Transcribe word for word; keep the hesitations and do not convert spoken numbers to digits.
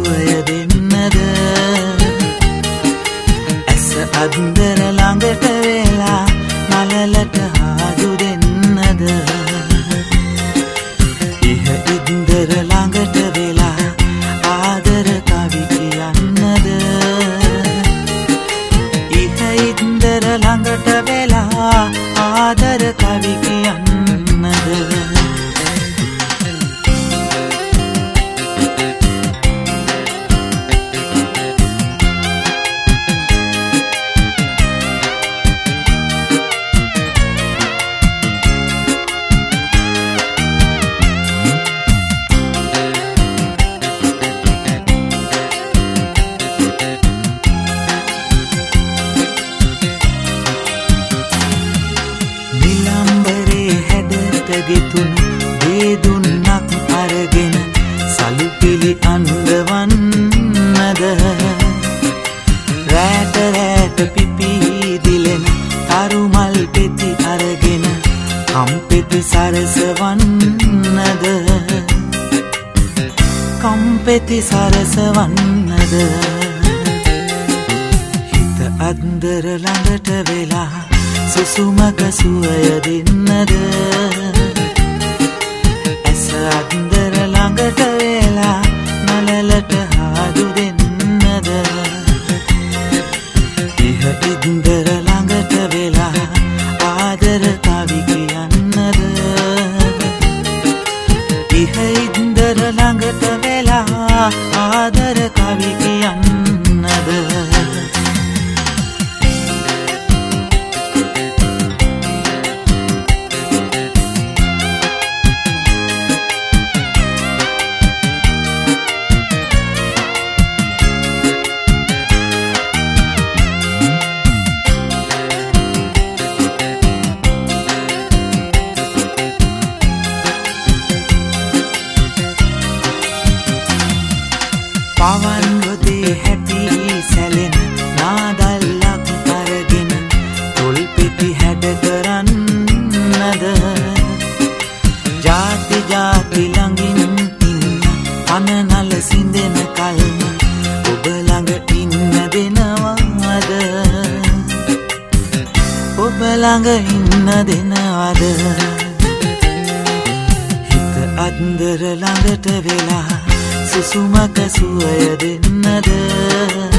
සුවය දෙන්නද ඇස අන්දර ළඟට වෙලා නලලට හාදු දෙන්නද ඉහ ඉන්දර ළඟට වෙලා ආදර කවි කියන්නද ඉහ ඉන්දර ළඟට වෙලා ආදර කවි කියන්නද ගෙතුණු වේදුන්නක් අරගෙන සලුපිලි අන්දවන්නද රැට රැට පිපි දිලෙන තරුමල් පෙති අරගෙන කම්පෙති සරසවන්නද කම්පෙති සරසවන්නද හිත අන්දර ළඟට වෙලා සුසුමක සුවය දෙන්නද ඇස අන්දර ළඟට වෙලා නලලට හාදු දෙන්නද ඉහ ඉන්දර ළඟට වෙලා ආදර කවි කියන්නද ඉහ ඉන්දර ළඟට වෙලා ආදර කවි කියන්නද පවන් රොදේ හැටි සැලෙන නාදල්ලක් අරගෙන තොල් පෙති හැඩ කරන්නද ජාති ජාති ළඟින් ඉන්න පනනල සිඳෙන කල්ම ඔබ ළඟ ඉන්න දෙනවද ඔබ ළඟ ඉන්න දෙනවද හිත අන්දර ළඟට වෙලා සුසුමක සුවය දෙන්නද